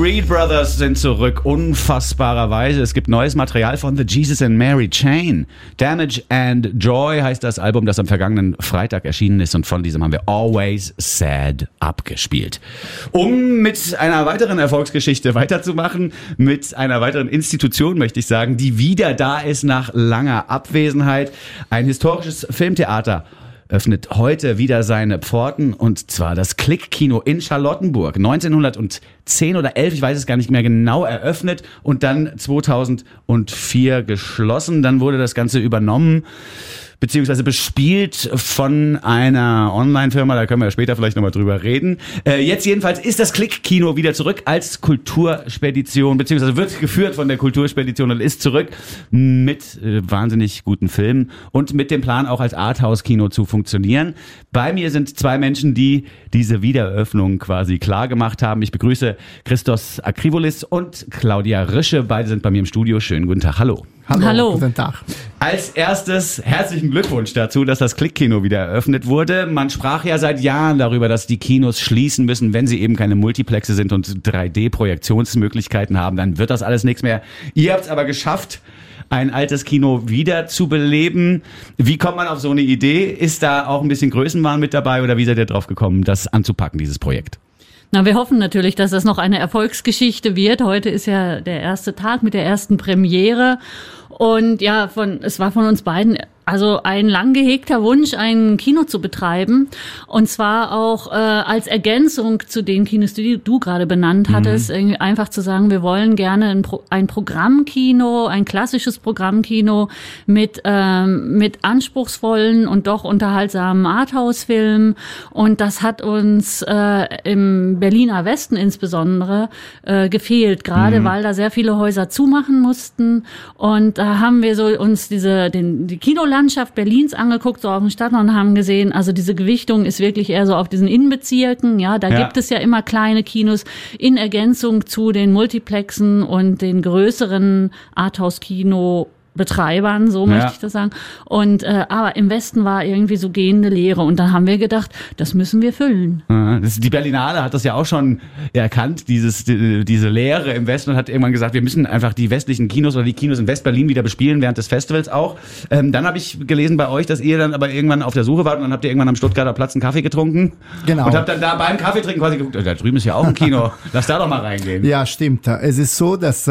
Reed Brothers sind zurück, unfassbarerweise. Es gibt neues Material von The Jesus and Mary Chain. Damage and Joy heißt das Album, das am vergangenen Freitag erschienen ist, und von diesem haben wir Always Sad abgespielt. Um mit einer weiteren Erfolgsgeschichte weiterzumachen, mit einer weiteren Institution, möchte ich sagen, die wieder da ist nach langer Abwesenheit. Ein historisches Filmtheater öffnet heute wieder seine Pforten, und zwar das Klick-Kino in Charlottenburg. 1910 oder 11, ich weiß es gar nicht mehr genau, eröffnet und dann 2004 geschlossen. Dann wurde das Ganze übernommen beziehungsweise bespielt von einer Online-Firma, da können wir später vielleicht nochmal drüber reden. Jetzt jedenfalls ist das Klick-Kino wieder zurück als Kulturspedition, beziehungsweise wird geführt von der Kulturspedition und ist zurück mit wahnsinnig guten Filmen und mit dem Plan, auch als Arthouse-Kino zu funktionieren. Bei mir sind zwei Menschen, die diese Wiedereröffnung quasi klar gemacht haben. Ich begrüße Christos Akrivolis und Claudia Rische. Beide sind bei mir im Studio. Schönen guten Tag. Hallo. Hallo. Guten Tag. Als erstes herzlichen Glückwunsch dazu, dass das Klick-Kino wieder eröffnet wurde. Man sprach ja seit Jahren darüber, dass die Kinos schließen müssen, wenn sie eben keine Multiplexe sind und 3D-Projektionsmöglichkeiten haben. Dann wird das alles nichts mehr. Ihr habt es aber geschafft, ein altes Kino wieder zu beleben. Wie kommt man auf so eine Idee? Ist da auch ein bisschen Größenwahn mit dabei, oder wie seid ihr drauf gekommen, das anzupacken, dieses Projekt? Na, wir hoffen natürlich, dass das noch eine Erfolgsgeschichte wird. Heute ist ja der erste Tag mit der ersten Premiere. Und ja, es war von uns beiden also ein lang gehegter Wunsch, ein Kino zu betreiben. Und zwar auch als Ergänzung zu den Kinos, die du gerade benannt hattest. Einfach zu sagen, wir wollen gerne ein Programmkino, ein klassisches Programmkino mit anspruchsvollen und doch unterhaltsamen Arthouse-Filmen. Und das hat uns im Berliner Westen insbesondere gefehlt, gerade weil da sehr viele Häuser zumachen mussten. Und da haben wir so uns die Kinolandschaft Berlins angeguckt, so auf dem Stadtland, und haben gesehen, also diese Gewichtung ist wirklich eher so auf diesen Innenbezirken. Ja, da gibt es ja immer kleine Kinos in Ergänzung zu den Multiplexen und den größeren Arthouse-Kino-Betreibern, so möchte ich das sagen. Und aber im Westen war irgendwie so gehende Leere, und dann haben wir gedacht, das müssen wir füllen. Die Berlinale hat das ja auch schon erkannt, diese Leere im Westen, und hat irgendwann gesagt, wir müssen einfach die westlichen Kinos oder die Kinos in West-Berlin wieder bespielen, während des Festivals auch. Dann habe ich gelesen bei euch, dass ihr dann aber irgendwann auf der Suche wart, und dann habt ihr irgendwann am Stuttgarter Platz einen Kaffee getrunken. Genau. Und habt dann da beim Kaffeetrinken quasi geguckt, da drüben ist ja auch ein Kino, lass da doch mal reingehen. Ja, stimmt. Es ist so, dass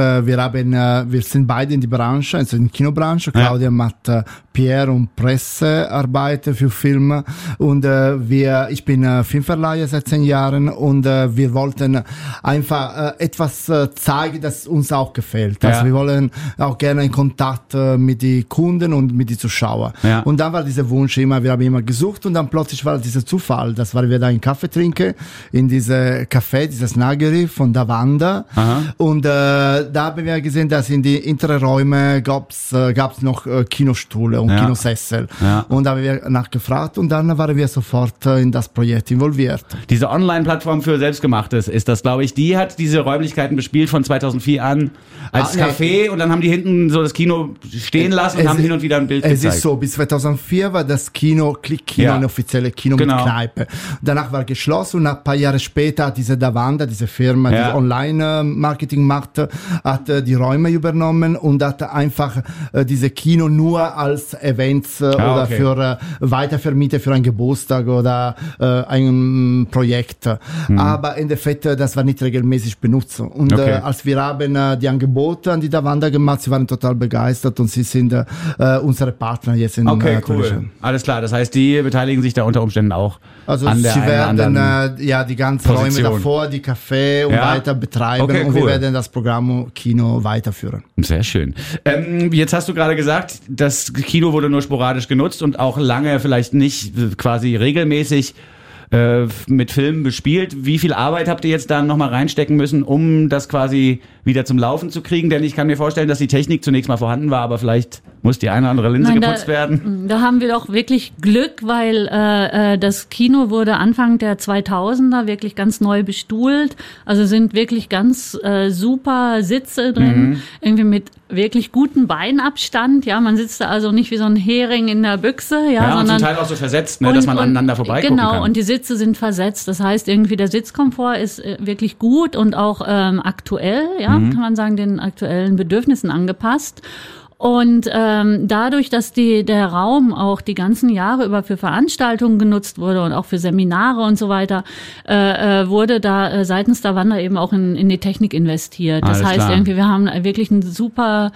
wir sind beide in die Branche, also in die Kinobranche. Claudia macht PR und Pressearbeit für Filme, und ich bin Filmverleiher seit 10 Jahren, und wir wollten einfach etwas zeigen, das uns auch gefällt. Also wir wollen auch gerne in Kontakt mit den Kunden und mit den Zuschauern. Ja. Und dann war dieser Wunsch immer, wir haben immer gesucht, und dann plötzlich war dieser Zufall, dass wir da einen Kaffee trinken, in diese Café, dieses Nageri von Davanda. Und da haben wir gesehen, dass in die hinteren Räume gab's noch Kinostühle und Kinosessel. Ja. Und da haben wir nachgefragt, und dann waren wir sofort in das Projekt involviert. Diese Online-Plattform für Selbstgemachtes ist das, glaube ich, die hat diese Räumlichkeiten bespielt von 2004 an als Café, und dann haben die hinten so das Kino stehen lassen und haben hin und wieder ein Bild gezeigt. Es ist so, bis 2004 war das Kino, Klick-Kino, ein offizielles Kino mit Kneipe. Danach war geschlossen, und ein paar Jahre später hat diese Davanda, diese Firma, die Online-Marketing macht, hat die Räume übernommen und hat einfach diese Kino nur als Events oder für weitervermietet für einen Geburtstag oder ein Projekt. Aber im Endeffekt, das war nicht regelmäßig benutzt. Und als wir haben die Angebote an die Davanda gemacht, sie waren total begeistert, und sie sind unsere Partner jetzt in cool. Alles klar, das heißt, die beteiligen sich da unter Umständen auch also an der sie werden die ganzen Position. Räume davor, die Café und weiter betreiben, und wir werden das Programm Kino weiterführen. Sehr schön. Jetzt hast du gerade gesagt, das Kino wurde nur sporadisch genutzt und auch lange vielleicht nicht quasi regelmäßig mit Filmen bespielt. Wie viel Arbeit habt ihr jetzt da nochmal reinstecken müssen, um das quasi wieder zum Laufen zu kriegen? Denn ich kann mir vorstellen, dass die Technik zunächst mal vorhanden war, aber vielleicht Muss die eine oder andere Linse geputzt werden? Da haben wir doch wirklich Glück, weil das Kino wurde Anfang der 2000er wirklich ganz neu bestuhlt. Also sind wirklich ganz super Sitze drin, irgendwie mit wirklich guten Beinabstand. Ja, man sitzt da also nicht wie so ein Hering in der Büchse. Ja, sondern und zum Teil auch so versetzt, ne, dass man aneinander vorbeigucken kann. Genau, und die Sitze sind versetzt. Das heißt, irgendwie der Sitzkomfort ist wirklich gut und auch aktuell, ja, kann man sagen, den aktuellen Bedürfnissen angepasst. Und dadurch, dass der Raum auch die ganzen Jahre über für Veranstaltungen genutzt wurde und auch für Seminare und so weiter, wurde da seitens der Wander eben auch in die Technik investiert. Das heißt irgendwie, wir haben wirklich ein super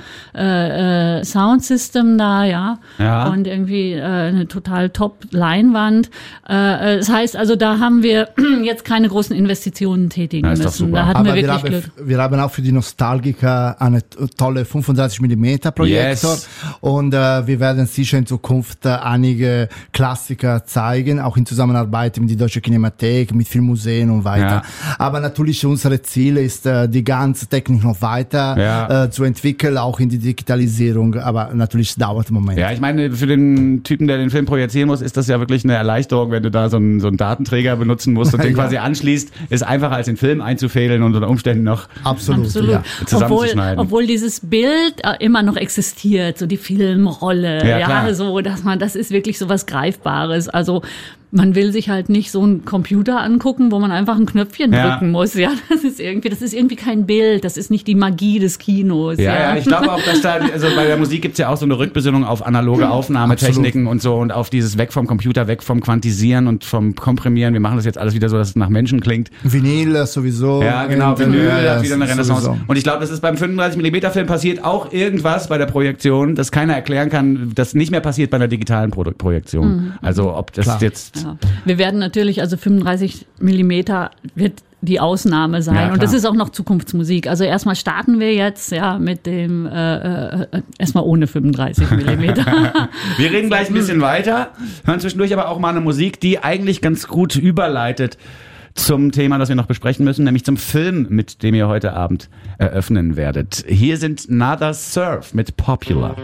Soundsystem da, ja, und irgendwie eine total Top-Leinwand. Das heißt also, da haben wir jetzt keine großen Investitionen tätigen müssen. Da hatten wir wirklich Glück. Wir haben auch für die Nostalgiker eine tolle 35 mm Projektor. Yes. Und wir werden sicher in Zukunft einige Klassiker zeigen, auch in Zusammenarbeit mit der Deutschen Kinemathek, mit Filmmuseen und weiter. Ja. Aber natürlich unser Ziel ist, die ganze Technik noch weiter zu entwickeln, auch in die Digitalisierung. Aber natürlich dauert ein Moment. Ja, ich meine, für den Typen, der den Film projizieren muss, ist das ja wirklich eine Erleichterung, wenn du da so einen Datenträger benutzen musst und den quasi anschließt. Ist einfacher als den Film einzufädeln und unter Umständen noch zusammenzuschneiden. Obwohl dieses Bild immer noch existiert, so die Filmrolle, so, dass das ist wirklich so was Greifbares. Also man will sich halt nicht so einen Computer angucken, wo man einfach ein Knöpfchen drücken muss. Ja, das ist irgendwie kein Bild. Das ist nicht die Magie des Kinos. Ja, ich glaube auch, dass da, also bei der Musik gibt's ja auch so eine Rückbesinnung auf analoge Aufnahmetechniken und so und auf dieses weg vom Computer, weg vom Quantisieren und vom Komprimieren. Wir machen das jetzt alles wieder so, dass es nach Menschen klingt. Vinyl sowieso. Ja, genau. Vinyl hat wieder eine Renaissance. Sowieso. Und ich glaube, das ist beim 35mm Film passiert auch irgendwas bei der Projektion, das keiner erklären kann, das nicht mehr passiert bei einer digitalen Projektion. Also ob das jetzt... Ja. Wir werden natürlich, also 35 Millimeter wird die Ausnahme sein. Und das ist auch noch Zukunftsmusik. Also erstmal starten wir jetzt mit dem erstmal ohne 35 Millimeter. Wir reden gleich ein bisschen weiter, hören zwischendurch aber auch mal eine Musik, die eigentlich ganz gut überleitet zum Thema, das wir noch besprechen müssen, nämlich zum Film, mit dem ihr heute Abend eröffnen werdet. Hier sind Nada Surf mit Popular.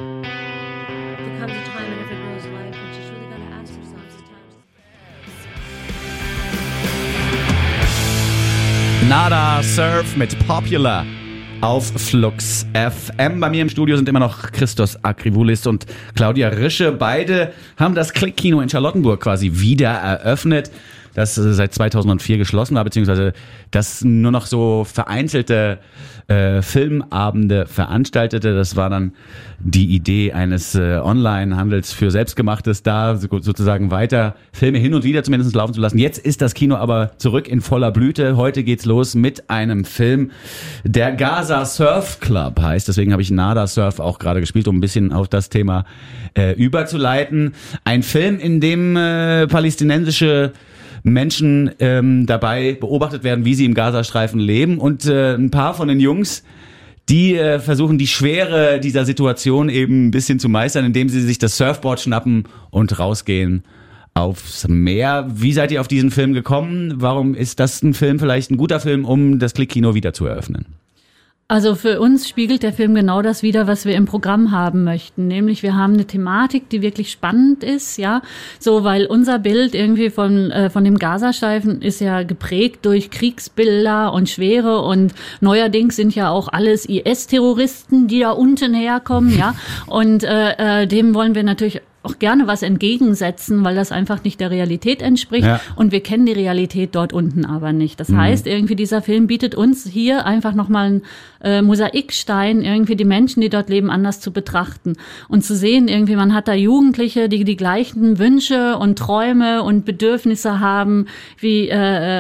Nada Surf mit Popular auf Flux FM. Bei mir im Studio sind immer noch Christos Akrivoulis und Claudia Rische. Beide haben das Klick-Kino in Charlottenburg quasi wieder eröffnet, das seit 2004 geschlossen war, beziehungsweise das nur noch so vereinzelte Filmabende veranstaltete. Das war dann die Idee eines Online-Handels für Selbstgemachtes, da sozusagen weiter Filme hin und wieder zumindest laufen zu lassen. Jetzt ist das Kino aber zurück in voller Blüte. Heute geht's los mit einem Film, der Gaza Surf Club heißt. Deswegen habe ich Nada Surf auch gerade gespielt, um ein bisschen auf das Thema überzuleiten. Ein Film, in dem palästinensische Menschen dabei beobachtet werden, wie sie im Gazastreifen leben und ein paar von den Jungs, die versuchen, die Schwere dieser Situation eben ein bisschen zu meistern, indem sie sich das Surfboard schnappen und rausgehen aufs Meer. Wie seid ihr auf diesen Film gekommen? Warum ist das ein Film, vielleicht ein guter Film, um das Klick-Kino wieder zu eröffnen? Also für uns spiegelt der Film genau das wider, was wir im Programm haben möchten. Nämlich wir haben eine Thematik, die wirklich spannend ist, ja. So, weil unser Bild irgendwie von dem Gazastreifen ist ja geprägt durch Kriegsbilder und Schwere und neuerdings sind ja auch alles IS-Terroristen, die da unten herkommen, ja. Und dem wollen wir natürlich auch gerne was entgegensetzen, weil das einfach nicht der Realität entspricht. Ja. Und wir kennen die Realität dort unten aber nicht. Das heißt, irgendwie dieser Film bietet uns hier einfach nochmal einen Mosaikstein, irgendwie die Menschen, die dort leben, anders zu betrachten. Und zu sehen, irgendwie man hat da Jugendliche, die die gleichen Wünsche und Träume und Bedürfnisse haben wie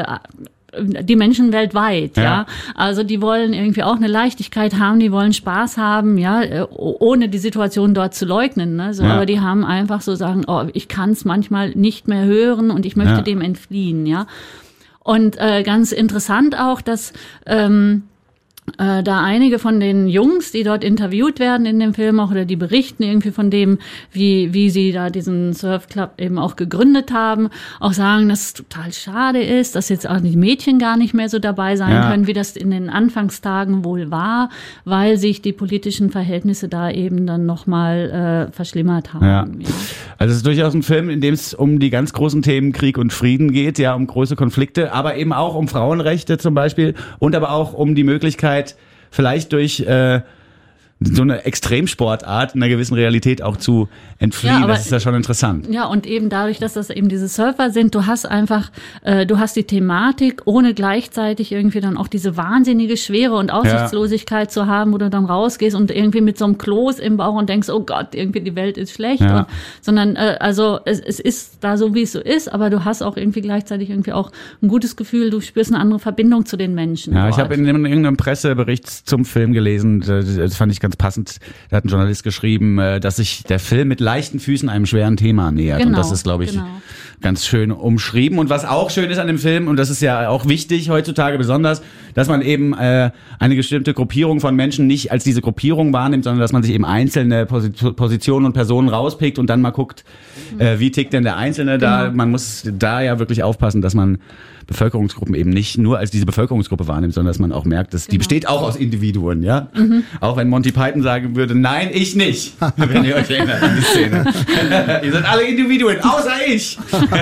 die Menschen weltweit, ja. Also die wollen irgendwie auch eine Leichtigkeit haben, die wollen Spaß haben, ja, ohne die Situation dort zu leugnen, ne? So, aber die haben einfach so sagen, oh, ich kann es manchmal nicht mehr hören und ich möchte dem entfliehen, ja. Und ganz interessant auch, dass da einige von den Jungs, die dort interviewt werden in dem Film auch, oder die berichten irgendwie von dem, wie sie da diesen Surfclub eben auch gegründet haben, auch sagen, dass es total schade ist, dass jetzt auch die Mädchen gar nicht mehr so dabei sein können, wie das in den Anfangstagen wohl war, weil sich die politischen Verhältnisse da eben dann nochmal verschlimmert haben. Ja. Also es ist durchaus ein Film, in dem es um die ganz großen Themen Krieg und Frieden geht, ja, um große Konflikte, aber eben auch um Frauenrechte zum Beispiel und aber auch um die Möglichkeit, vielleicht durch so eine Extremsportart in einer gewissen Realität auch zu entfliehen. Das ist ja schon interessant. Ja, und eben dadurch, dass das eben diese Surfer sind, du hast einfach, du hast die Thematik, ohne gleichzeitig irgendwie dann auch diese wahnsinnige Schwere und Aussichtslosigkeit zu haben, wo du dann rausgehst und irgendwie mit so einem Kloß im Bauch und denkst, oh Gott, irgendwie die Welt ist schlecht. Ja. Sondern also es ist da so, wie es so ist, aber du hast auch irgendwie gleichzeitig irgendwie auch ein gutes Gefühl, du spürst eine andere Verbindung zu den Menschen. Ja, ich habe in irgendeinem Pressebericht zum Film gelesen, das fand ich ganz passend, da hat ein Journalist geschrieben, dass sich der Film mit leichten Füßen einem schweren Thema nähert. Genau, und das ist, glaube ich, ganz schön umschrieben. Und was auch schön ist an dem Film, und das ist ja auch wichtig heutzutage besonders, dass man eben eine bestimmte Gruppierung von Menschen nicht als diese Gruppierung wahrnimmt, sondern dass man sich eben einzelne Positionen und Personen rauspickt und dann mal guckt, wie tickt denn der Einzelne da. Man muss da ja wirklich aufpassen, dass man Bevölkerungsgruppen eben nicht nur als diese Bevölkerungsgruppe wahrnimmt, sondern dass man auch merkt, dass die besteht auch aus Individuen, ja. Auch wenn Monty Python sagen würde, nein, ich nicht. Wenn ihr euch erinnert an die Szene. Ihr seid alle Individuen, außer ich.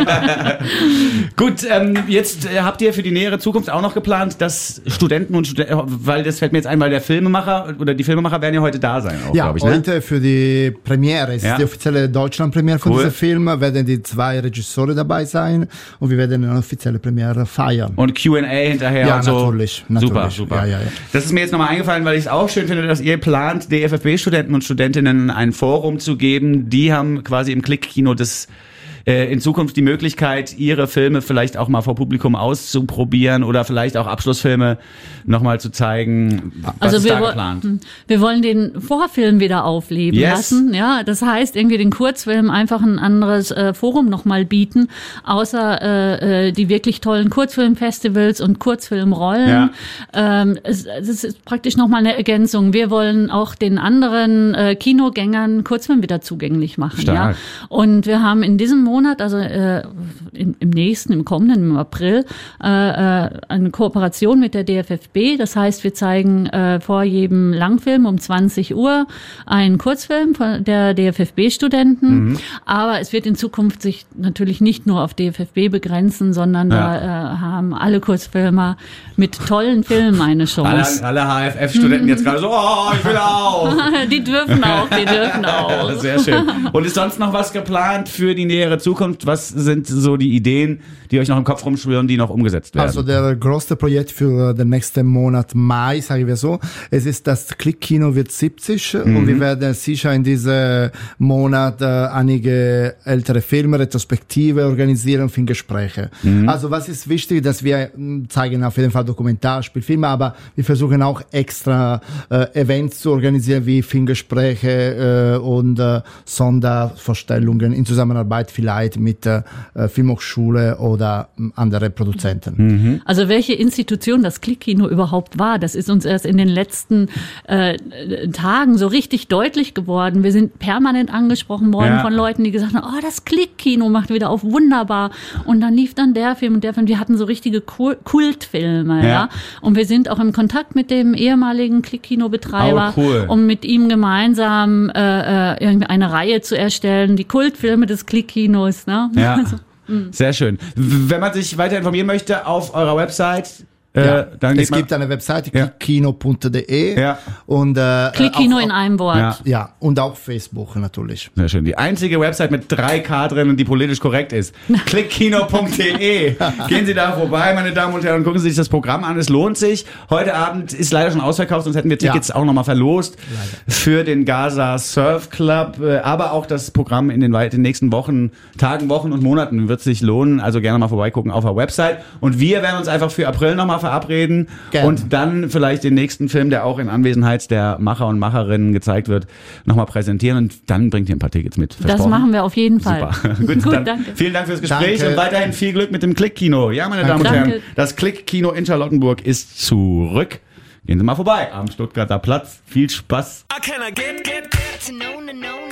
Gut, jetzt habt ihr für die nähere Zukunft auch noch geplant, dass Studenten und weil das fällt mir jetzt ein, weil der Filmemacher oder die Filmemacher werden ja heute da sein, auch, glaube ich. Ja, heute für die Premiere, es ist die offizielle Deutschland-Premiere von diesem Film, werden die 2 Regisseure dabei sein und wir werden eine offizielle Premiere feiern. Und Q&A hinterher ja, und so. Natürlich. Super. Ja. Das ist mir jetzt nochmal eingefallen, weil ich es auch schön finde, dass ihr plant, DFFB-Studenten und Studentinnen ein Forum zu geben. Die haben quasi im Klick-Kino das in Zukunft die Möglichkeit, ihre Filme vielleicht auch mal vor Publikum auszuprobieren oder vielleicht auch Abschlussfilme nochmal zu zeigen. Was ist da geplant? Wir wollen den Vorfilm wieder aufleben lassen. Ja, das heißt, irgendwie den Kurzfilm einfach ein anderes Forum nochmal bieten, außer die wirklich tollen Kurzfilmfestivals und Kurzfilmrollen. Ja. Es ist praktisch nochmal eine Ergänzung. Wir wollen auch den anderen Kinogängern Kurzfilm wieder zugänglich machen. Stark. Ja. Und wir haben in diesem Monat, also im kommenden, im April, eine Kooperation mit der DFFB. Das heißt, wir zeigen vor jedem Langfilm um 20 Uhr einen Kurzfilm von der DFFB-Studenten. Aber es wird in Zukunft sich natürlich nicht nur auf DFFB begrenzen, sondern da haben alle Kurzfilmer mit tollen Filmen eine Chance. Alle HFF-Studenten jetzt gerade so, oh, ich will auch. Die dürfen auch. Sehr schön. Und ist sonst noch was geplant für die nähere Zukunft? Was sind so die Ideen, die euch noch im Kopf rumschwirren, die noch umgesetzt werden? Also der größte Projekt für den nächsten Monat Mai, sagen wir so, es ist das Klick-Kino wird 70 und wir werden sicher in diesem Monat einige ältere Filme, Retrospektive organisieren, Filmgespräche. Also was ist wichtig, dass wir zeigen auf jeden Fall Dokumentarspielfilme, aber wir versuchen auch extra Events zu organisieren, wie Filmgespräche und Sondervorstellungen in Zusammenarbeit vielleicht mit Filmhochschule oder andere Produzenten. Also welche Institution das Klick-Kino überhaupt war, das ist uns erst in den letzten Tagen so richtig deutlich geworden. Wir sind permanent angesprochen worden von Leuten, die gesagt haben, oh, das Klick-Kino macht wieder auf, wunderbar. Und dann lief dann der Film und der Film, die hatten so richtige Kultfilme. Ja. Und wir sind auch im Kontakt mit dem ehemaligen Klick-Kino-Betreiber, um mit ihm gemeinsam irgendwie eine Reihe zu erstellen, die Kultfilme des Klick-Kinos. Ne? Ja, also, sehr schön. Wenn man sich weiter informieren möchte, auf eurer Website, dann es gibt eine Webseite, klickkino.de und Klick-Kino in einem Wort. Ja, und auch Facebook natürlich. Sehr schön. Die einzige Website mit 3K drin und die politisch korrekt ist. klickkino.de. Gehen Sie da vorbei, meine Damen und Herren, und gucken Sie sich das Programm an. Es lohnt sich. Heute Abend ist leider schon ausverkauft, sonst hätten wir Tickets auch nochmal verlost für den Gaza Surf Club. Aber auch das Programm in den nächsten Tagen, Wochen und Monaten wird sich lohnen. Also gerne mal vorbeigucken auf der Website. Und wir werden uns einfach für April nochmal verabreden und dann vielleicht den nächsten Film, der auch in Anwesenheit der Macher und Macherinnen gezeigt wird, nochmal präsentieren und dann bringt ihr ein paar Tickets mit. Das machen wir auf jeden Fall. Super. Gut, dann danke. Vielen Dank fürs Gespräch und weiterhin viel Glück mit dem Klick-Kino. Ja, meine Damen und Herren, das Klick-Kino in Charlottenburg ist zurück. Gehen Sie mal vorbei am Stuttgarter Platz. Viel Spaß. I cannot get to know.